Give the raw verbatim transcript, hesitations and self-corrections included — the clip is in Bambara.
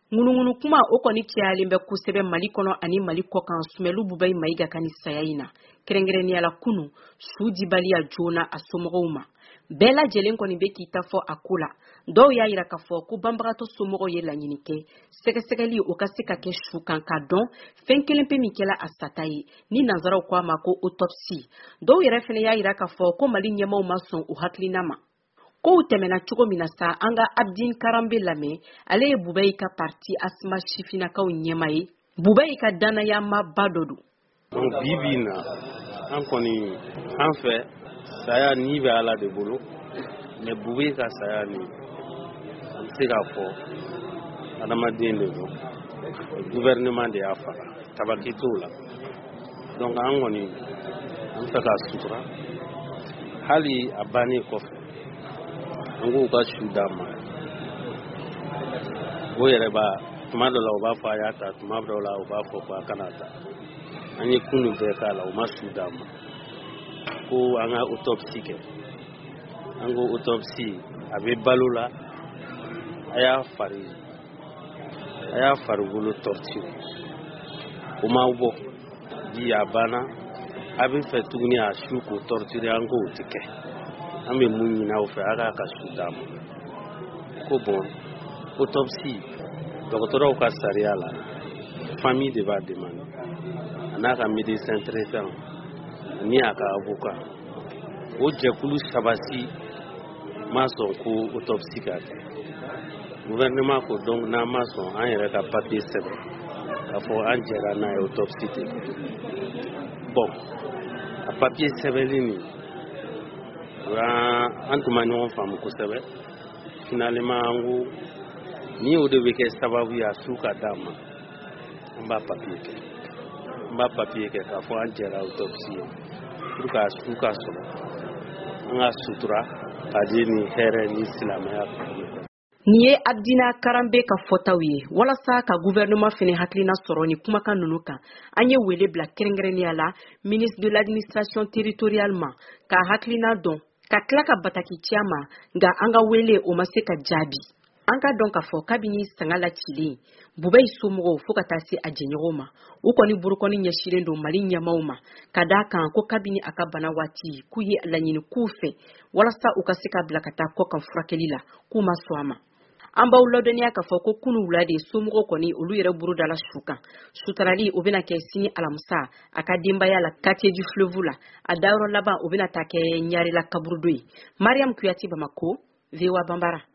Ngunungunu kuma o kɔni cɛyalen bɛ kosɛbɛ Mali kɔnɔ ani Mali kɔkan Sumɛlu Bubayi Mayiga ka ni saya in na. Kɛrɛnkɛrɛnnenya la kunu su dibaliya joona a somɔgɔw ma. Bɛɛ lajɛlen kɔni bɛ k'i ta fɔ a ko la. Dɔw y'a yira k'a fɔ ko banbagatɔ somɔgɔw ye laɲini kɛ sɛgɛsɛgɛli o ka se ka kɛ su kan ka dɔn fɛn kelen pe min kɛla a sata ye ni nanzaraw ko a ma ko autopsie. Dɔw yɛrɛ fɛnɛ y'a yira k'a fɔ ko Mali ɲɛmaw ma sɔn o hakilina ma. Kow tɛmɛna cogo min na sa an ka Abdin Karambe lamɛn ale ye Bubayi ka parti Asma Sifinakaw ɲɛma ye. Bubayi ka danayama ba dɔ don. Donc bibi na an kɔni an fɛ saya ni bɛ Ala de bolo mais Bubayi ka saya ni an se k'a fɔ adamaden de don. Gouvernement de y'a faga tabaki t'o la. Donc an kɔni an fɛ ka sutura hali a bannen kɔfɛ an k'u ka su d'a ma o yɛrɛ b'a tuma dɔ la u b'a fɔ a y'a ta tuma dɔ la u b'a fɔ ko a kana ta an ye kunu bɛɛ k'a la u ma su d'a ma ko an ka autopsie kɛ an ko autopsie a bɛ balo la a y'a fari a y'a farikolo torture o ma bɔ bi a banna a bɛ fɛ tuguni a su k'o torture an k'o tɛ kɛ an bɛ mun ɲini aw fɛ a k'a ka su d'a ma ko bon autopsie dɔgɔtɔrɔw ka sariya la famille de b'a demander a n'a ka médecin traitant ani a ka avocat o jɛkulu sabasi ma sɔn ko autopsie ka kɛ gouvernement ko donc n'an ma sɔn an yɛrɛ ka papier sɛbɛn k'a fɔ an jɛra n'a ye autopsie tɛ bon a papier sɛbɛnli nin an tun ma ɲɔgɔn faamu kosɛbɛ finalement an ko ni o de bɛ kɛ sababu ye a su ka d'a ma an b'a papier kɛ an b'a papier kɛ k'a fɔ an jɛra autopsie ye pour que a su ka sɔrɔ an ka sutura ka di ni hɛrɛ ni silamɛya kɔnɔ. Nin ye Abdina Karambe ka fɔtaw ye walasa ka gouvernement fɛnɛ hakilina sɔrɔ ni kumakan ninnu kan an ye wele bila kɛrɛnkɛrɛnnenya la ministre de l'administration territoriale ma ka hakilina dɔn ka tila ka bataki ci ma nka an ka wele o ma se ka jaabi. An ka dɔn k'a fɔ kabini sanga lacilen Bubayi somɔgɔw fo ka taa se a jɛɲɔgɔnw ma u kɔni burukɔni ɲɛsilen don Mali ɲɛmaw ma ka d'a kan ko kabini a ka bana waati k'u ye laɲini k'u fɛ walasa u ka se ka bila ka taa kɔ kan furakɛli la k'u ma sɔn a ma. An b'aw ladɔnniya k'a fɔ ko kunu wula de somɔgɔw kɔni olu yɛrɛ buru dala su kan sutarali o bɛna kɛ sini alamisa a ka denbaya la quartier du fleuve la a dayɔrɔ laban o bɛna ta kɛ Ɲarela kaburudo ye. Mariam Kuyati Bamako, V O A Bambara.